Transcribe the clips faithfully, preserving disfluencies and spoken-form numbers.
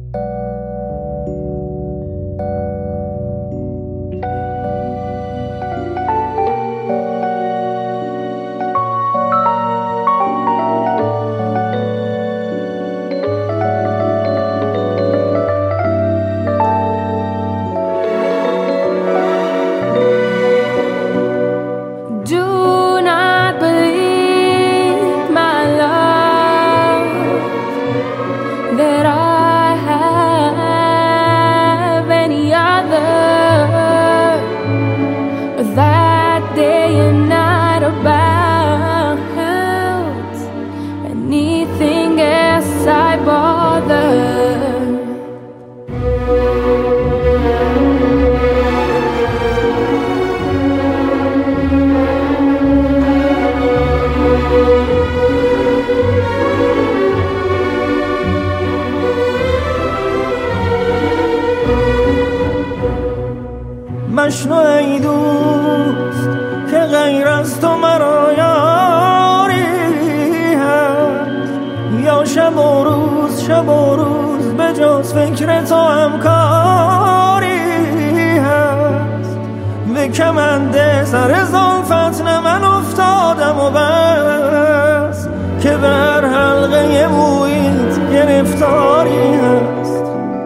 مشنو ای دوست که غیر از تو مرا یاری هست، یا شب و روز شب و روز به جز فکر تو هم کاری هست. به کمند سر زلفت نه من افتادم و بس، که بر حلقه مویت گرفتاری هست.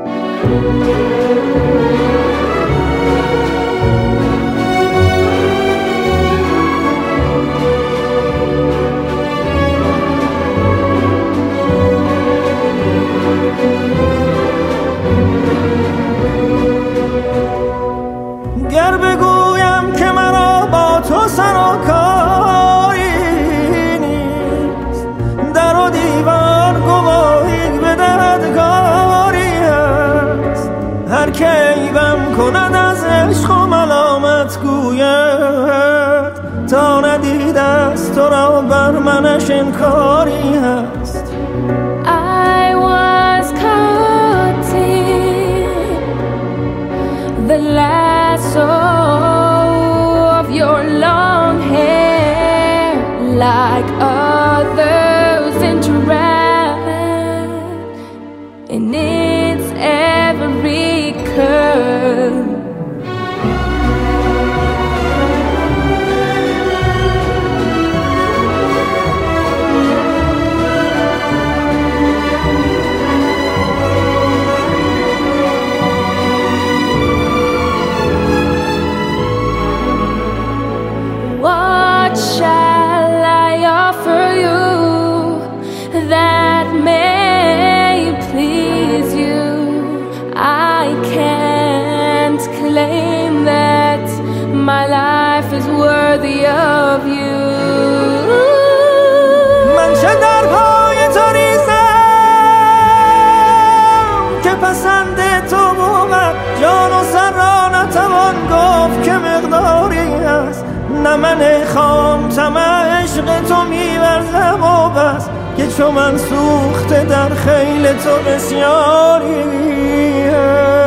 گر بگویم که مرا با تو سر و کاری نیست، در و دیوار گواهی به دردگاری هست. هر که عیبم کند از عشق و ملامت گوید، تا ندیده است تو را بر منش انکاری هست. I was caught in the lasso of your long hair, like others interact in its every curve. What shall I offer you that may please you? I can't claim that my life is worthy of you. من چه در پای تو ریزم که پسند تو بود، جان و سر را نتوان گفت که مقداری هست. نه من خام طمع عشق تو می‌ورزم و بس، که چو من سوخته در خیل تو بسیاری هست.